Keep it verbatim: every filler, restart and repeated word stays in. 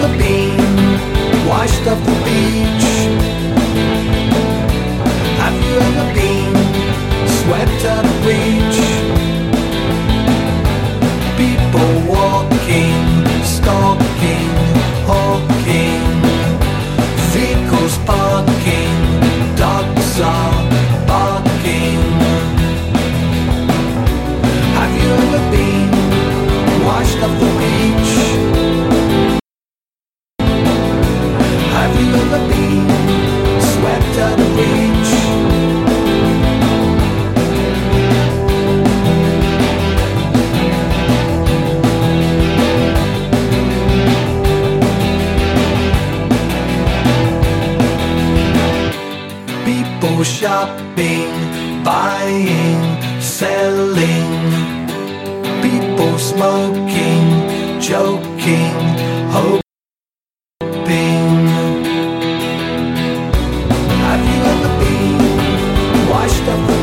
ever been washed off the beach? Have you ever been swept out of reach? People walking, stalking, hawking, vehicles parking, dogs are barking. Have you ever been washed off the beach? Have you ever been swept out of reach? People shopping, buying, selling. People smoking, joking, hoping. Have you ever been washed up?